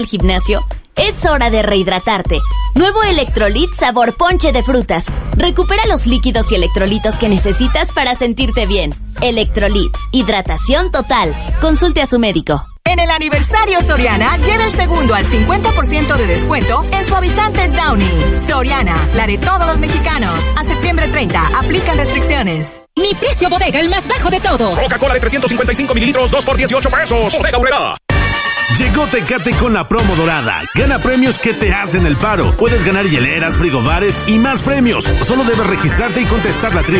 el gimnasio, es hora de rehidratarte. Nuevo Electrolit sabor ponche de frutas. Recupera los líquidos y electrolitos que necesitas para sentirte bien. Electrolit, hidratación total. Consulte a su médico. En el aniversario Soriana, lleva el segundo al 50% de descuento en suavizantes Downy. Soriana, la de todos los mexicanos. A septiembre 30, aplican restricciones. Mi precio bodega, el más bajo de todos. Coca-Cola de 355 mililitros, 2 por 18 pesos. Bodega Aurrerá. Llegó Tecate con la promo dorada. Gana premios que te hacen el paro. Puedes ganar hieleras, frigobares y más premios. Solo debes registrarte y contestar la trivia.